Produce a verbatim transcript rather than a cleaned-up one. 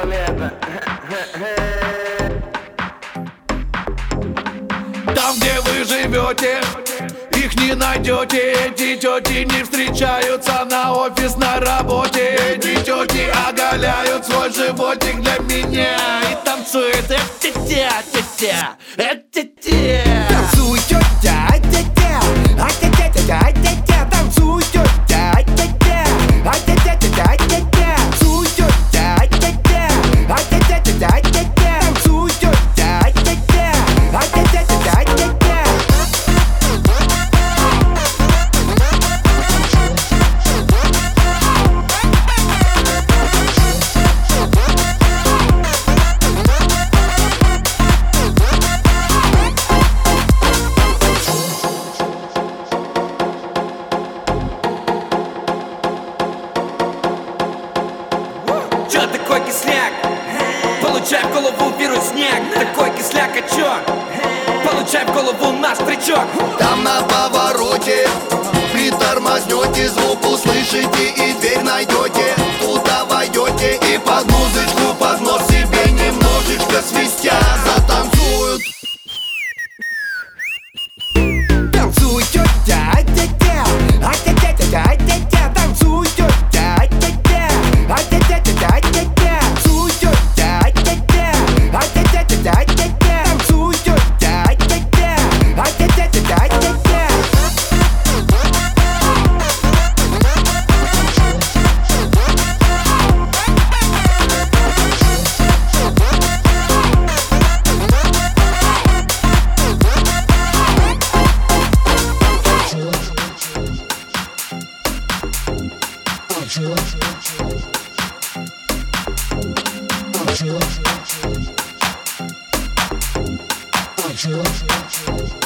лето. Там, где вы живете, их не найдете. Эти тети не встречаются на офисной работе. Эти тети оголяют свой животик для меня и танцуют эти-тя, тя-тя, эти-тя. Танцуй, тетя, тетя, а тетя, тетя, тетя, танцуй, тетя, тетя, а тетя, тетя, тетя, танцуй, тетя, тетя, а тетя, тетя, тетя, танцуй, тетя, тетя, а тетя, тетя, тетя. Чё такой кисляк? Получай в голову вирусняк. Такой кисляк, а чё? Получай в голову наш тречок. Там на повороте притормознете, звук услышите и дверь найдете. Туда войдете и под музычку под нос себе немножечко свистя затанцуют. Танцуй, тетя, тетя, а тетя, тетя, тетя, танцуй, тетя, тетя, а тетя, тетя, тетя, танцуй, тетя, тетя, а тетя, тетя, тетя, танцуй, тетя, тетя, а тетя, тетя, тетя. Sure.